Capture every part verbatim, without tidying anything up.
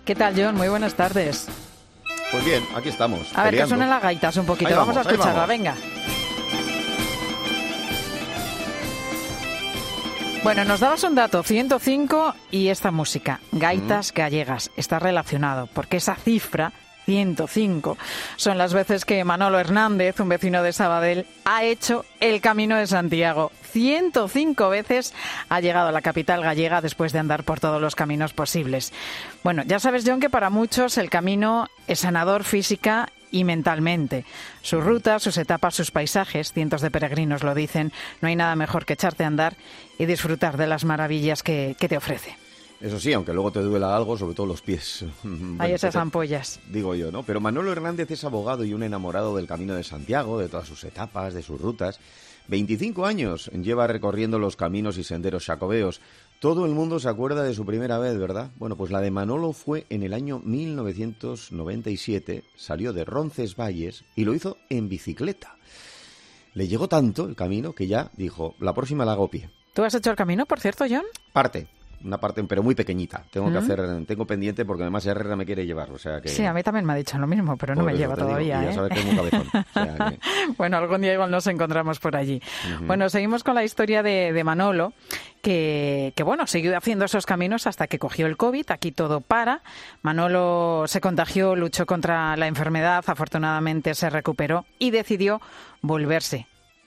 ¿Qué tal, John? Muy buenas tardes. Pues bien, aquí estamos. A ver, peleando. que suenan las gaitas un poquito. Ahí Vamos, vamos, a escucharla, vamos. venga. Bueno, nos dabas un dato, ciento cinco, y esta música, gaitas mm. gallegas, está relacionado, porque esa cifra, ciento cinco, son las veces que Manolo Hernández, un vecino de Sabadell, ha hecho el Camino de Santiago. ciento cinco veces ha llegado a la capital gallega después de andar por todos los caminos posibles. Bueno, ya sabes, John, que para muchos el camino es sanador física y mentalmente. Sus rutas, sus etapas, sus paisajes, cientos de peregrinos lo dicen, no hay nada mejor que echarte a andar y disfrutar de las maravillas que, que te ofrece. Eso sí, aunque luego te duela algo, sobre todo los pies. Bueno, hay esas te, ampollas. Digo yo, ¿no? Pero Manolo Hernández es abogado y un enamorado del Camino de Santiago, de todas sus etapas, de sus rutas. veinticinco años lleva recorriendo los caminos y senderos xacobeos. Todo el mundo se acuerda de su primera vez, ¿verdad? Bueno, pues la de Manolo fue en el año mil novecientos noventa y siete, salió de Roncesvalles y lo hizo en bicicleta. Le llegó tanto el camino que ya dijo, la próxima la hago a pie. ¿Tú has hecho el camino, por cierto, John? Parte. Una parte, pero muy pequeñita. Tengo ¿Mm? que hacer, tengo pendiente porque además Herrera me quiere llevar, o sea que... Sí, a mí también me ha dicho lo mismo, pero no me lleva todavía, digo, ¿eh? Ya sabes que es un cabezón. O sea que... Bueno, algún día igual nos encontramos por allí. Uh-huh. Bueno, seguimos con la historia de, de Manolo, que, que bueno, siguió haciendo esos caminos hasta que cogió el COVID. Aquí todo para. Manolo se contagió, luchó contra la enfermedad, afortunadamente se recuperó y decidió volverse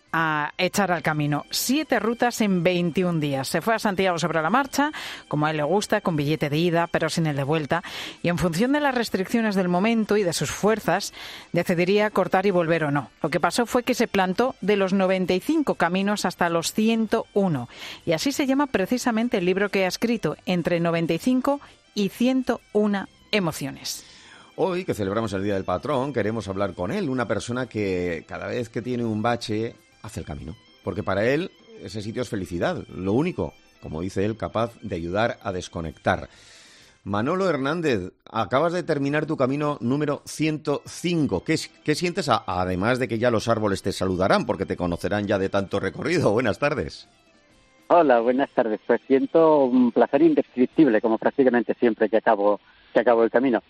a echar al camino. Siete rutas en veintiún días. Se fue a Santiago sobre la marcha, como a él le gusta, con billete de ida, pero sin el de vuelta. Y en función de las restricciones del momento y de sus fuerzas, decidiría cortar y volver o no. Lo que pasó fue que se plantó de los noventa y cinco caminos hasta los ciento uno. Y así se llama precisamente el libro que ha escrito, entre noventa y cinco y ciento una emociones. Hoy, que celebramos el Día del Patrón, queremos hablar con él, una persona que cada vez que tiene un bache hace el camino, porque para él ese sitio es felicidad, lo único, como dice él, capaz de ayudar a desconectar. Manolo Hernández, acabas de terminar tu camino número ciento cinco. ¿Qué, qué sientes, a, además de que ya los árboles te saludarán, porque te conocerán ya de tanto recorrido? Buenas tardes. Hola, buenas tardes. Pues siento un placer indescriptible, como prácticamente siempre que acabo, que acabo el camino.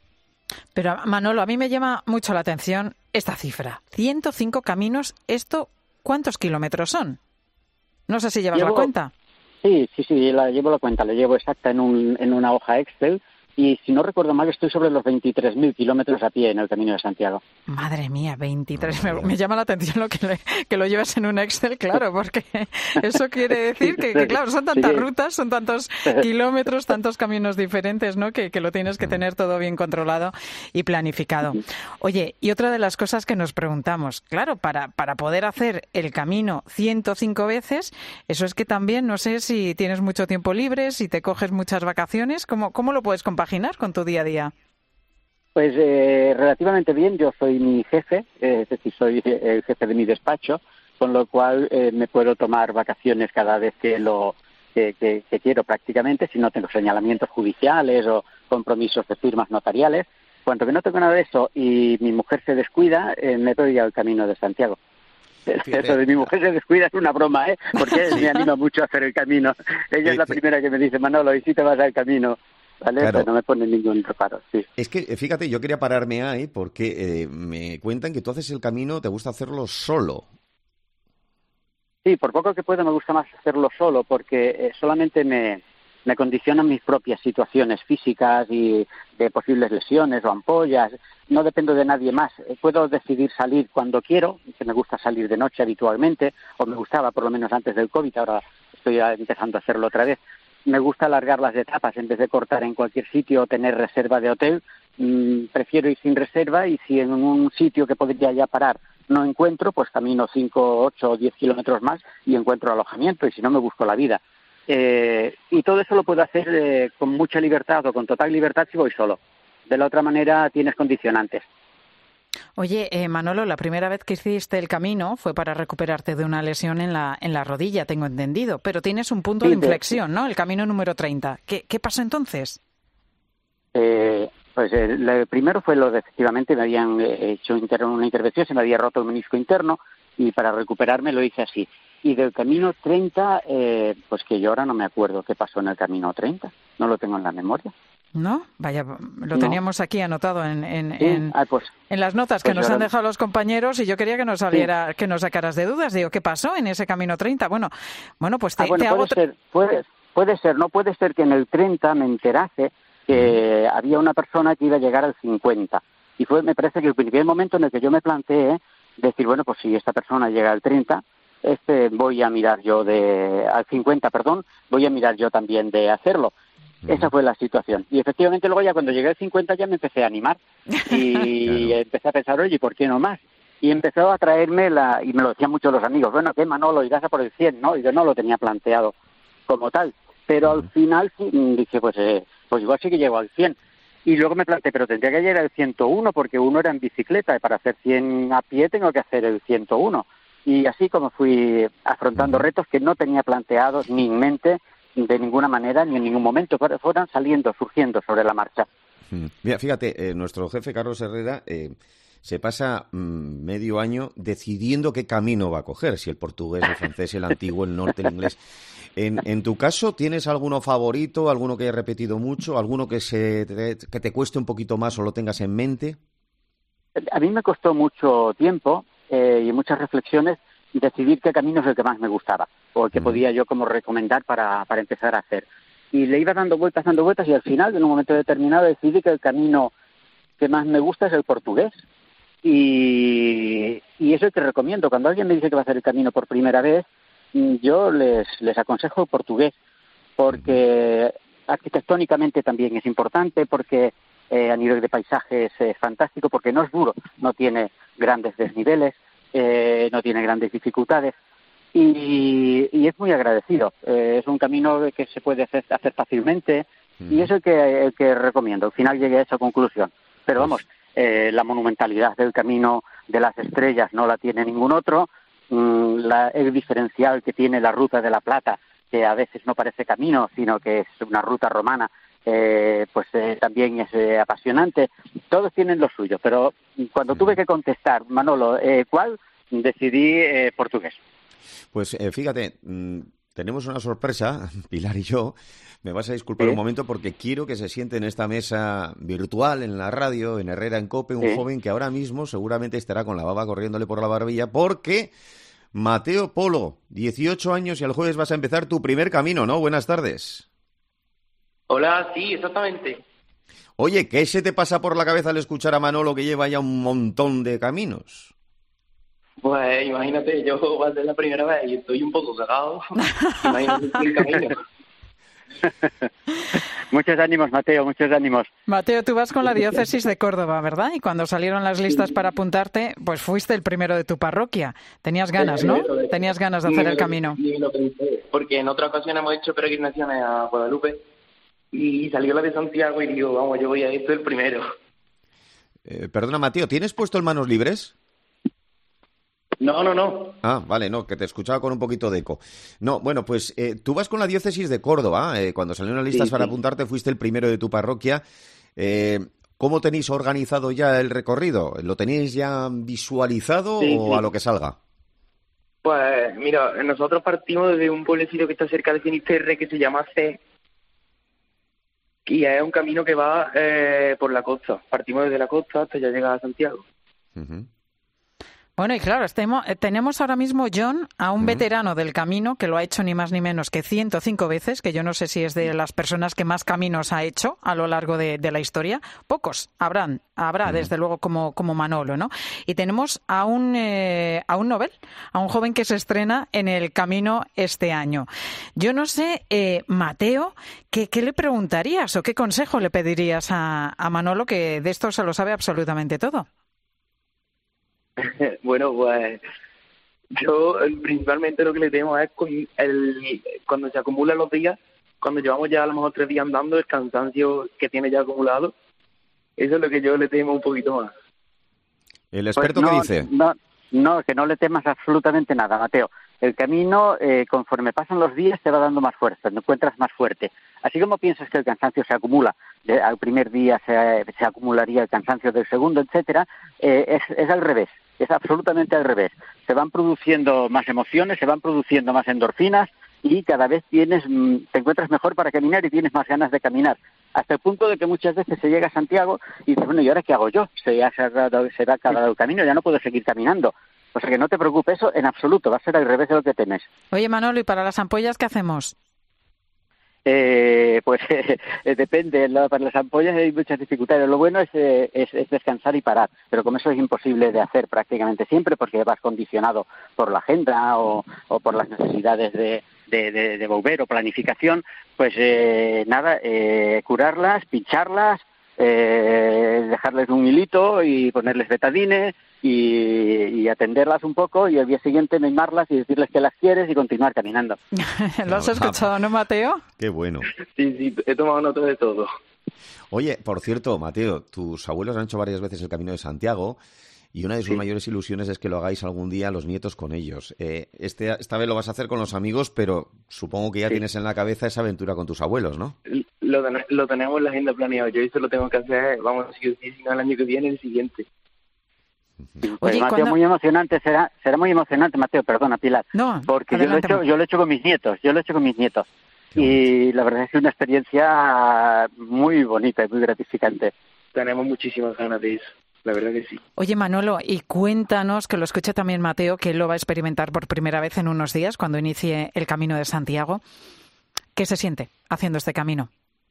Pero, Manolo, a mí me llama mucho la atención esta cifra. ciento cinco caminos, ¿esto cuántos kilómetros son? No sé si llevas llevo, la cuenta. Sí, sí, sí, la llevo la cuenta, la llevo exacta en, un, en una hoja Excel. Y si no recuerdo mal, estoy sobre los veintitrés mil kilómetros a pie en el Camino de Santiago. Madre mía, veintitrés. Me, me llama la atención lo que, le, que lo lleves en un Excel, claro, porque eso quiere decir que, que claro, son tantas sí. rutas, son tantos kilómetros, tantos caminos diferentes, ¿no? Que, que lo tienes que tener todo bien controlado y planificado. Oye, y otra de las cosas que nos preguntamos, claro, para, para poder hacer el camino ciento cinco veces, eso es que también, no sé si tienes mucho tiempo libre, si te coges muchas vacaciones, ¿cómo, cómo lo puedes compaginar con tu día a día? Pues eh, relativamente bien. Yo soy mi jefe, eh, es decir, soy el jefe de mi despacho, con lo cual eh, me puedo tomar vacaciones cada vez que lo que, que, que quiero prácticamente, si no tengo señalamientos judiciales o compromisos de firmas notariales. Cuanto que no tengo nada de eso y mi mujer se descuida, eh, me doy al Camino de Santiago. Fíjate. Eso de mi mujer se descuida es una broma, ¿eh? Porque sí. Me anima mucho a hacer el camino. Ella es la primera que me dice, Manolo, ¿y si te vas al camino? ¿Vale? Claro. Pero no me pone ningún reparo, sí. Es que, fíjate, yo quería pararme ahí porque eh, me cuentan que tú haces el camino, te gusta hacerlo solo. Sí, por poco que pueda me gusta más hacerlo solo porque eh, solamente me, me condicionan mis propias situaciones físicas y de posibles lesiones o ampollas. No dependo de nadie más. Eh, puedo decidir salir cuando quiero, que me gusta salir de noche habitualmente, o me gustaba por lo menos antes del COVID, ahora estoy empezando a hacerlo otra vez. Me gusta alargar las etapas en vez de cortar en cualquier sitio o tener reserva de hotel. Mmm, prefiero ir sin reserva y si en un sitio que podría ya parar no encuentro, pues camino cinco, ocho o diez kilómetros más y encuentro alojamiento y si no me busco la vida. Eh, y todo eso lo puedo hacer eh, con mucha libertad o con total libertad si voy solo. De la otra manera tienes condicionantes. Oye, eh, Manolo, la primera vez que hiciste el camino fue para recuperarte de una lesión en la en la rodilla, tengo entendido, pero tienes un punto sí, de inflexión, ¿no? El camino número treinta. ¿Qué, qué pasó entonces? Eh, pues eh, lo primero fue lo de efectivamente me habían eh, hecho inter- una intervención, se me había roto el menisco interno y para recuperarme lo hice así. Y del camino treinta, eh, pues que yo ahora no me acuerdo qué pasó en el camino treinta, no lo tengo en la memoria. ¿No? Vaya, lo No. teníamos aquí anotado en, en, Sí. en, Ah, pues, en las notas pues que nos ahora- han dejado los compañeros y yo quería que nos saliera, que nos sacaras de dudas. Digo, ¿qué pasó en ese camino treinta? Bueno, bueno, pues te, ah, bueno, te hago... puede ser, puede, puede ser, no puede ser que en el treinta me enterase que uh-huh. había una persona que iba a llegar al cincuenta. Y fue, me parece que el primer momento en el que yo me planteé decir, bueno, pues si esta persona llega al treinta, este voy a mirar yo de, al cincuenta, perdón, voy a mirar yo también de hacerlo. Uh-huh. Esa fue la situación. Y efectivamente luego ya cuando llegué al cincuenta ya me empecé a animar y claro. empecé a pensar, oye, ¿por qué no más? Y empezó a traerme la, y me lo decían muchos los amigos, bueno, ¿qué, Manolo, irás a por el cien? ¿No? Y yo no lo tenía planteado como tal. Pero al final sí, dije, pues, eh, pues igual sí que llego al cien. Y luego me planteé, pero tendría que llegar al ciento uno porque uno era en bicicleta y para hacer cien a pie tengo que hacer el ciento uno. Y así como fui afrontando uh-huh. retos que no tenía planteados ni en mente de ninguna manera ni en ningún momento, fueran saliendo, surgiendo sobre la marcha. Mira, fíjate, eh, nuestro jefe Carlos Herrera eh, se pasa mmm, medio año decidiendo qué camino va a coger, si el portugués, el francés, el antiguo, el norte, el inglés. En, en tu caso, ¿tienes alguno favorito, alguno que hayas repetido mucho, alguno que, se te, que te cueste un poquito más o lo tengas en mente? A mí me costó mucho tiempo eh, y muchas reflexiones decidir qué camino es el que más me gustaba o el que uh-huh. podía yo como recomendar para, para empezar a hacer. Y le iba dando vueltas, dando vueltas y al final, en un momento determinado, decidí que el camino que más me gusta es el portugués. Y, y eso es el que recomiendo. Cuando alguien me dice que va a hacer el camino por primera vez, yo les, les aconsejo el portugués, porque arquitectónicamente también es importante, porque eh, a nivel de paisaje es eh, fantástico, porque no es duro, no tiene grandes desniveles, eh, no tiene grandes dificultades y, y es muy agradecido. Eh, es un camino que se puede hacer, hacer fácilmente uh-huh. y es el que, el que recomiendo. Al final llegué a esa conclusión. Pero vamos, eh, la monumentalidad del camino de las estrellas no la tiene ningún otro. La, el diferencial que tiene la Ruta de la Plata, que a veces no parece camino, sino que es una ruta romana, eh, pues eh, también es eh, apasionante. Todos tienen lo suyo, pero cuando tuve que contestar, Manolo, eh, ¿cuál? Decidí eh, portugués. Pues eh, fíjate, mmm, tenemos una sorpresa, Pilar y yo. Me vas a disculpar ¿Sí? un momento porque quiero que se siente en esta mesa virtual, en la radio, en Herrera en COPE, un ¿Sí? joven que ahora mismo seguramente estará con la baba corriéndole por la barbilla porque Mateo Polo, dieciocho años y el jueves vas a empezar tu primer camino, ¿no? Buenas tardes. Hola, sí, exactamente. Oye, ¿qué se te pasa por la cabeza al escuchar a Manolo que lleva ya un montón de caminos? Pues imagínate, yo va a ser la primera vez y estoy un poco cagado. Imagínate el camino. Muchos ánimos, Mateo, muchos ánimos. Mateo, tú vas con la diócesis de Córdoba, ¿verdad? Y cuando salieron las listas para apuntarte, pues fuiste el primero de tu parroquia. Tenías ganas, ¿no? Tenías ganas de hacer el camino. Sí, lo pensé, porque en otra ocasión hemos hecho peregrinaciones a Guadalupe y salió la de Santiago y digo, vamos, yo voy a esto el primero. Eh, perdona, Mateo, ¿tienes puesto el manos libres? No, no, no. Ah, vale, no, que te escuchaba con un poquito de eco. No, bueno, pues eh, tú vas con la diócesis de Córdoba. Eh, cuando salieron las listas sí, para sí. apuntarte, fuiste el primero de tu parroquia. Eh, ¿Cómo tenéis organizado ya el recorrido? ¿Lo tenéis ya visualizado sí, o sí. a lo que salga? Pues mira, nosotros partimos de un pueblecito que está cerca de Finisterre que se llama C. Y es un camino que va eh, por la costa. Partimos desde la costa hasta ya llegar a Santiago. Uh-huh. Bueno, y claro, estemos, tenemos ahora mismo, John, a un uh-huh. veterano del camino que lo ha hecho ni más ni menos que ciento cinco veces, que yo no sé si es de las personas que más caminos ha hecho a lo largo de, de la historia. Pocos habrán, habrá uh-huh. desde luego como, como Manolo, ¿no? Y tenemos a un, eh, a un novel, a un joven que se estrena en el camino este año. Yo no sé, eh, Mateo, ¿qué, ¿qué le preguntarías o qué consejo le pedirías a, a Manolo, que de esto se lo sabe absolutamente todo? Bueno, pues yo principalmente lo que le temo es con el, cuando se acumulan los días, cuando llevamos ya a lo mejor tres días andando, el cansancio que tiene ya acumulado. Eso es lo que yo le temo un poquito más. ¿El experto pues no, qué dice? No, no, que no le temas absolutamente nada, Mateo. El camino, eh, conforme pasan los días, te va dando más fuerza, te encuentras más fuerte. Así como piensas que el cansancio se acumula, de, al primer día se, se acumularía el cansancio del segundo, etcétera, eh, es, es al revés, es absolutamente al revés. Se van produciendo más emociones, se van produciendo más endorfinas y cada vez tienes, te encuentras mejor para caminar y tienes más ganas de caminar. hasta el punto de que muchas veces se llega a Santiago y dices, bueno, ¿y ahora qué hago yo? Se ya se ha, se ha acabado el camino, ya no puedo seguir caminando. O sea que no te preocupes, eso en absoluto, va a ser al revés de lo que temes. Oye, Manolo, ¿y para las ampollas qué hacemos? Eh, pues eh, depende, la, para las ampollas hay muchas dificultades. Lo bueno es, eh, es, es descansar y parar, pero como eso es imposible de hacer prácticamente siempre porque vas condicionado por la agenda o, o por las necesidades de, de, de, de volver o planificación, pues eh, nada, eh, curarlas, pincharlas, eh, dejarles un hilito y ponerles betadine y, y atenderlas un poco y al día siguiente mimarlas y decirles que las quieres y continuar caminando. ¿Lo has escuchado, no, Mateo? Qué bueno. Sí, sí, he tomado nota de todo. Oye, por cierto, Mateo, tus abuelos han hecho varias veces el Camino de Santiago y una de sus sí. mayores ilusiones es que lo hagáis algún día los nietos con ellos. Eh, este, esta vez lo vas a hacer con los amigos, pero supongo que ya sí. tienes en la cabeza esa aventura con tus abuelos, ¿no? Lo, lo tenemos en la agenda planeado. Yo eso lo tengo que hacer, vamos, si no el año que viene, el siguiente. Pues Oye, Mateo, cuando... muy emocionante, será será muy emocionante, Mateo, perdona, Pilar, no, porque yo lo, he hecho, yo lo he hecho con mis nietos, yo lo he hecho con mis nietos. Qué y bonito. La verdad es que es una experiencia muy bonita y muy gratificante. Tenemos muchísimas ganas de eso. La verdad que sí. Oye, Manolo, y cuéntanos, que lo escuche también Mateo, que él lo va a experimentar por primera vez en unos días, cuando inicie el Camino de Santiago. ¿Qué se siente haciendo este camino?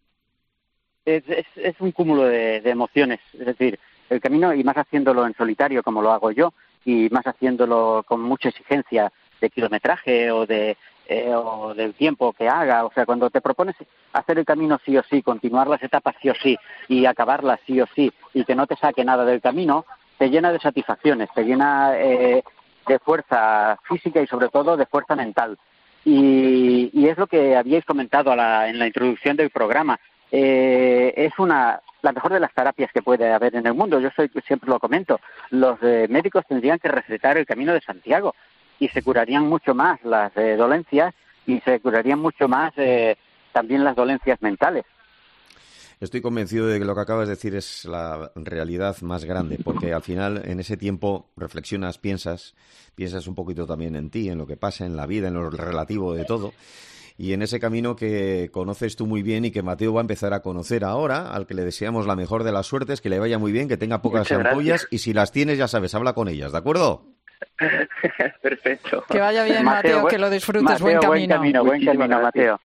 Es, es, es un cúmulo de, de emociones. Es decir, el camino, y más haciéndolo en solitario, como lo hago yo, y más haciéndolo con mucha exigencia de kilometraje o de eh, o del tiempo que haga. O sea, cuando te propones hacer el camino sí o sí, continuar las etapas sí o sí y acabarlas sí o sí y que no te saque nada del camino, te llena de satisfacciones, te llena eh, de fuerza física y sobre todo de fuerza mental. Y, y es lo que habíais comentado a la, en la introducción del programa. Eh, es una la mejor de las terapias que puede haber en el mundo. Yo soy, siempre lo comento, los eh, médicos tendrían que recetar el Camino de Santiago y se curarían mucho más las eh, dolencias y se curarían mucho más eh, también las dolencias mentales. Estoy convencido de que lo que acabas de decir es la realidad más grande, porque al final en ese tiempo reflexionas, piensas, piensas un poquito también en ti, en lo que pasa, en la vida, en lo relativo de todo. Y en ese camino que conoces tú muy bien y que Mateo va a empezar a conocer ahora, al que le deseamos la mejor de las suertes, que le vaya muy bien, que tenga pocas ampollas y si las tienes, ya sabes, habla con ellas, ¿de acuerdo? Perfecto. Que vaya bien, Mateo, Mateo que lo disfrutes, Mateo, buen camino. Buen camino, buen camino, Mateo.